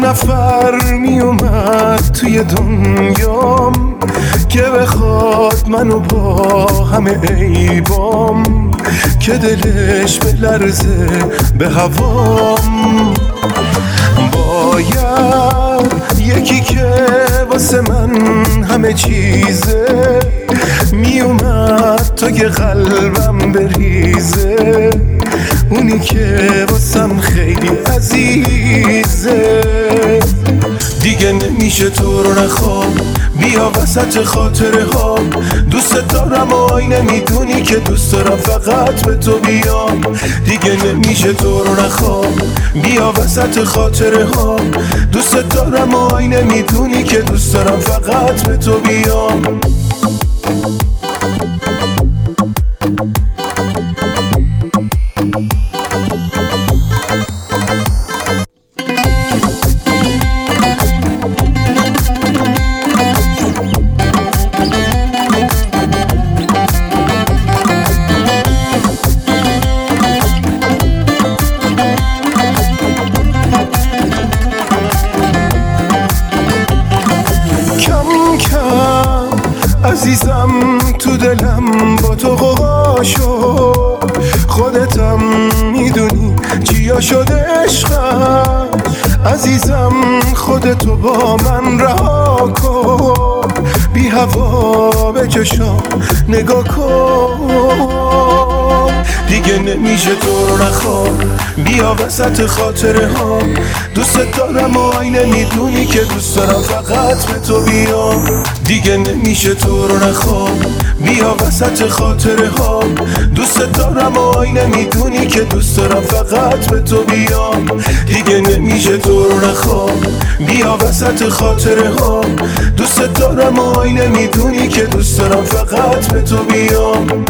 نفر می اومد توی دنیام که بخواد منو با همه عیبام، که دلش بلرزه به هوام. باید یکی که واسه من همه چیزه می اومد تا که قلبم بریزه، اونی که واسم خیلی عزیزه. دیگه نمیشه تو رو نخوام، بیا وسط خاطره ها. دوست دارم و آینه میدونی که دوست دارم فقط به تو بیام. دیگه نمیشه تو رو نخوام، بیا وسط خاطره ها. دوست دارم و آینه میدونی که دوست دارم فقط به تو بیام. عزیزم تو دلم با تو غوغا شد، خودتم میدونی چیا شد عشقم. عزیزم خودتو با من رها کن، بی هوا به چشام نگاه کن. دیگه نمیشه تو رو نخوام، بیا وسط خاطره ها. دوست دارم و آینه میدونی که دوست دارم فقط به تو بیام. دیگه نمیشه تو رو نخوام، بیا وسط خاطره ها. دوست دارم و آینه میدونی که دوست دارم فقط به تو بیام. دیگه نمیشه تو رو نخوام، بیا وسط خاطره ها. دوست دارم و آینه میدونی که دوست دارم فقط به تو بیام.